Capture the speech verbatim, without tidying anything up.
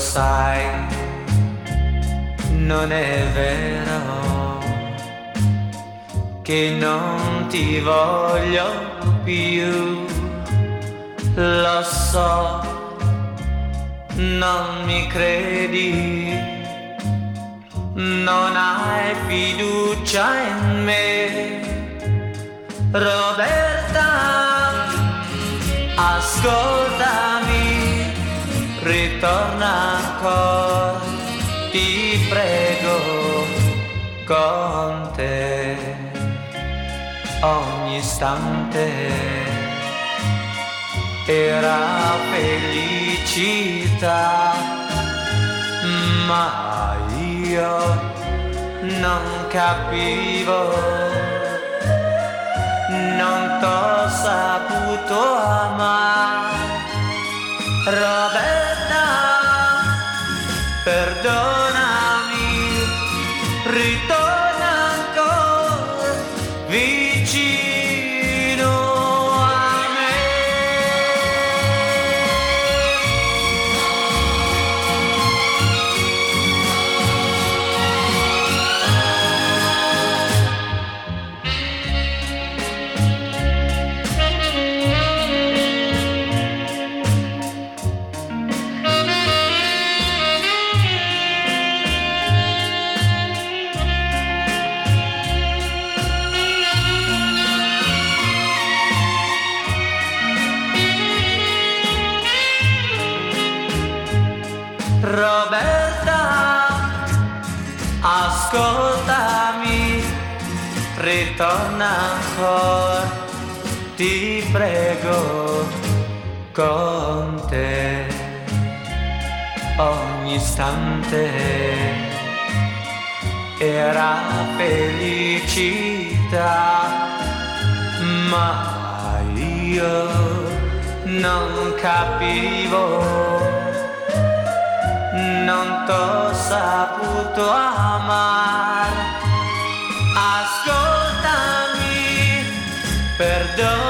sai, non è vero che non ti voglio più, lo so, non mi credi, non hai fiducia in me, Roberta, ascoltami, ritorna ancora, ti prego, con te ogni istante era felicità, ma io non capivo, non t'ho saputo amare, Roberta, perdonami, ritorna ancora vicino a me. Roberta, ascoltami, ritorna ancora, ti prego, con te ogni istante era felicità, ma io non capivo, non t'ho saputo amare, ascoltami, perdono.